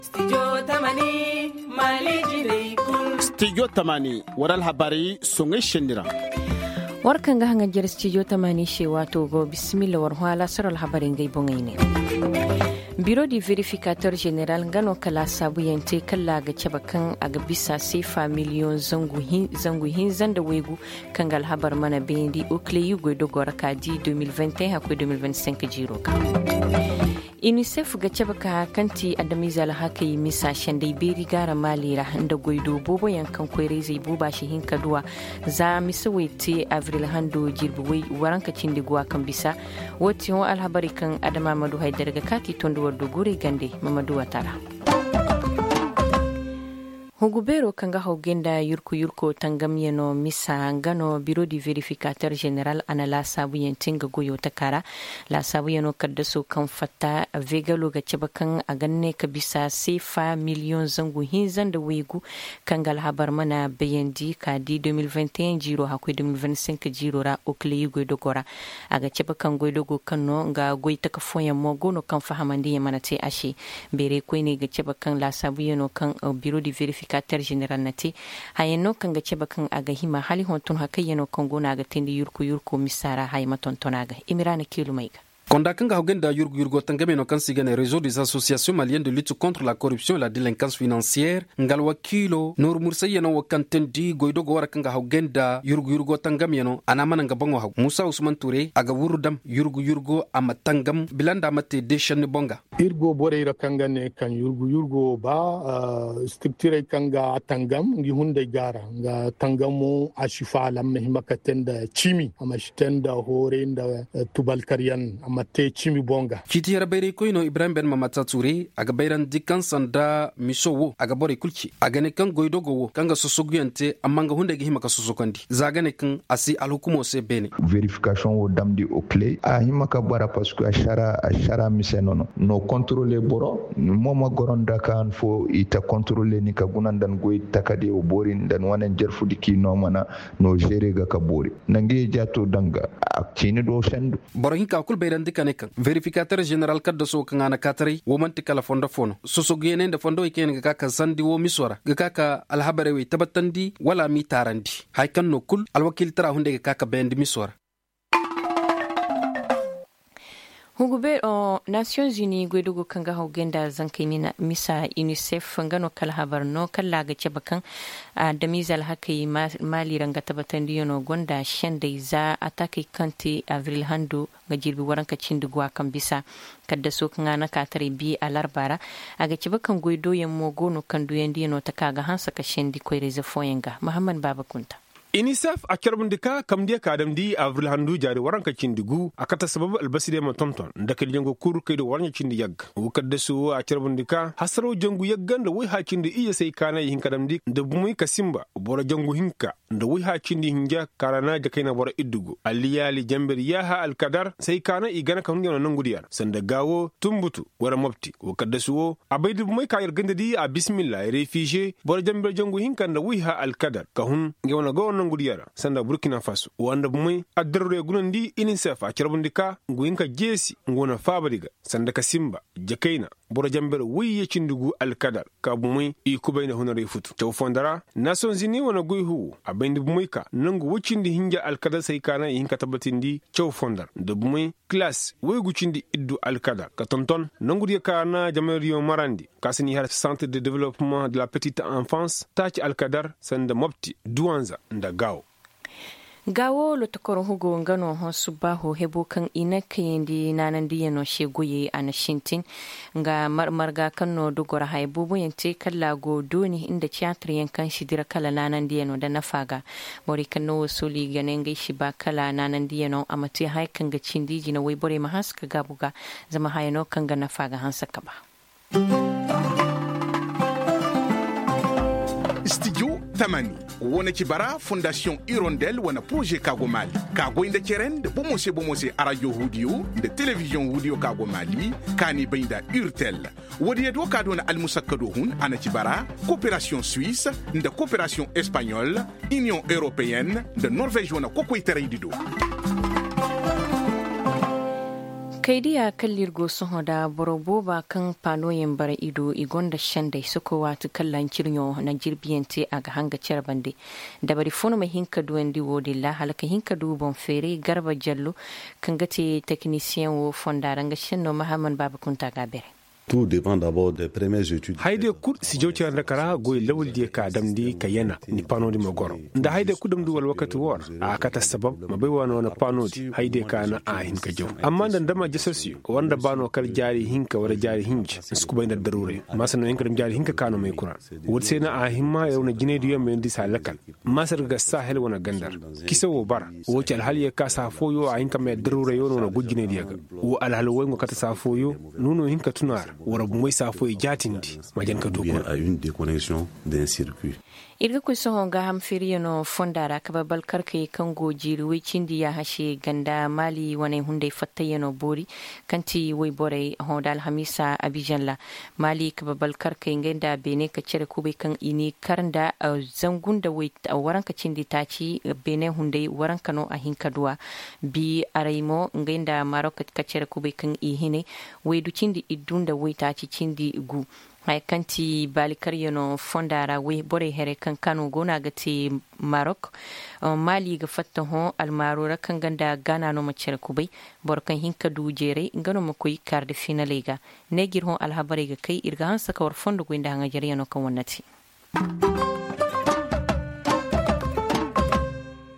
Studio Tamani waral habari songe shendira. Warkan ga hangar Studio Tamani she wato go bismillah war hwala saral habarin gai bongaine. Biro di verificateur general gano kala sabu yante kala ga cabakan a ga bisa sefa miliyon zanguhin zanda wegu kan gal habar mana bendi okle yugo dogora kaji 2021 akwai 2025 jiro ka. UNICEF ga cabaka kanti adamizal haka yi misa shandai beri gara malira da goido bobo yankan kwere zai buba shi hinka duwa za misa waite avril hando jirbuwai warankacin diguwa kan bisa wata yawan alhabari kan adama madu haidar ga kati tonduwar dogore gande mamadu watara. Hugubero kanga haugenda yurko tangam yeno misa ngano biro di verificateur general ana la sabu yentinga goyo takara la sabu yeno kaddaso kan fata vegalo ga cabakan a ganne ka bisa sefa miliyon zangu hinzan da wegu kangal habar mana bayandi ka di 2021 jiro hakwai 2025 jiro ra okle yugo dogora aga cabakan goy dogo kanno ga goy takafoyan mogono kan fahamandi yamana te ashe bere ko ne ga cabakan la sabu yeno kan biro di verificateur general nati hayeno kan ga ceba kan aga hima hali hontun hakayeno kongo na ga tindi yurko misara hayma tontonaga imirana kilumaiga Konda kanga hogenda yurgo tangame no kansigane réseau des associations maliennes de lutte contre la corruption et la délinquance financière ngal wakilo nur mursayeno wakantendi goido go kanga hogenda yurgo tangame no anamana ngabango ha Musa Usman Touré aga wurudam yurgo amatangam bilanda amate deshan bonga irgo boreira kanga ne kan yurgo ba structure kanga tangam ngi hunde gara nga tangamu ashifa lam himakatenda chimi amashitenda hore nda tubal karyan te chimi bonga kiti yara bayre ko ino Ibrahim Ben Mamata Touré aga bayran dikan sanda misowo aga bore kulci aga ne kan goido go kanga sosoguyante amanga hunde gi himaka sosokandi zaga ne kan asi alhukumo se bene verification wo damdi au clé a himaka bara parce que ashara misenono no contrôler boro moma goronda kan fo ita contrôler ni ka gunandan goy takade o borin dan wanen jerfudi ki no mana no gere ga ka bori nangi jato danga akini do sendu boro hinka kul bayran kanekan verificateur general kadda so kan ana katari wo manti kala fondo fono soso gene da fondo iken ga kaka sandi wo misora ga kaka alhabare wi tabatandi wala mi tarandi hay kan no kul alwakil tara hunde ga kaka bendi misora Hugube o Nations Unies gwedugo kanga haugenda zankaini na misa UNICEF ngano kala habar no kala ga cebakan da mizal hakai mali ranga tabatandi yono gonda shende za atake kanti avril hando ga jirbi waranka cindigwa kan bisa kadda so kan na katare bi alarbara aga cebakan gwedo yammo gono kan duyendi no takaga hansa ka shendi koyreze foyenga Muhammad Baba Kunta UNICEF a kerbundika kamdiya kadamdi avril handu jari waranka cindigu akata sababu albaside ma tonton ndakal jango kur kaydo warnya cindi yag wukadda su a kerbundika hasaro jangu yaggan da wai ha cindi iya sai kana yin kadamdi da bumui kasimba bora jangu hinka da wai ha cindi hinja karana da kaina bora iddugo aliyali jamber yaha alkadar sai kana igana kan ngeno nangudiyar sanda gawo tumbutu wara mafti wukadda su abaidu bumui kayar gandadi a bismillah refugee bora jamber jangu hinka da wai ha alkadar kahun ngewna go gudiyara sanda Burkina Faso wanda bumai addarre gunandi UNICEF a kerbundika nguyinka jesi ngona fabariga sanda kasimba jakaina bora jamber wiye cindugu alkadar ka bumai i kubayna hunare futu taw fondara Nations Unies wana guyhu abendi bumai ka nangu wucindi hinja alkadar sai kana hinka tabatindi taw fondar da bumai class wegu cindi iddu alkadar ka tonton nangu dia kana jameriyo marandi kasini har centre de développement de la petite enfance taci alkadar sanda mopti duanza nda gawo lotokoro hugo ngano hosu baho hebo kan ina kayindi nanandi yano shegoye ana shintin nga marga kanno dogora haibubu yante kala go doni inda theatre yankan shidira kala nanandi yano da nafaga mori kanno wasuli ganenge shi ba kala nanandi yano amati haikan ga cindiji na waibore mahaska gabuga zama hayano kan ga nafaga hansaka ba Studio Tamani wona kibara Fondation Hirondelle wana projet Kago Mali Kago inda keren de bomose radio hudio de télévision hudio Kago Mali kani bainda Urtel wodi edo kado na almusakado hun ana kibara coopération suisse de coopération espagnole Union européenne de Norvège wana kokoi teraidido kaidiya kallirgo sun da boroboba kan panoyin bara ido igonda shanda suko watu kallan kirnyo na jirbiyante a ga hanga bande da bari fono mai hinka duwendi wodi la halaka hinka du bon fere garba jallo kan gate technicien wo fondaranga shenno mahamman baba kunta gabere. Tout dépend d'abord des premières études. Haide kud si jawti anda kara goy lawul die ka damdi ka yana ni panodi magoro nda haide kudum duwal wakati war a kata sabab mabai wano na panodi haide ka na a hin ka jaw amma dan dama jasarsi wanda bano kal jari hinka wala jari hinj sku bayna darure masano hinka dum jari hinka kano mai kura wurse na a himma yau na gine diyo mai ndisa lakal masar ga sahel wana gandar kisa wo bara wo ci alhali ka sa foyo a hinka mai darure yo na gujine diyaga wo alhali wo kata sa foyo nuno hinka tunar warabu mai safo e jatindi majan ka doko à une déconnexion d'un circuit. Irga ku sohon ga hamfiriyo no fondara ka babal karke kan gojiri wai cindi ya hashe ganda mali wane hunde fattaye no bori kanti wai bore hodal hamisa abijan la mali ka babal karke ngenda bene ka cire kube kan ini karnda zangun da wai waran ka cindi taci bene hunde waran kano a hinkaduwa bi araimo ngenda marok ka cire kube kan ihine wai du cindi idunda wai taci cindi gu hay kanti balikar yano fondara we bore here kan kanu gona gati Maroc mali ga fatta ho almarora kan ganda gana no macere kubai bor kan hinka dujere ngano makoy karde finale ga negir ho alhabare ga kai irga han saka war fondo go inda hanga jariya no kan wannati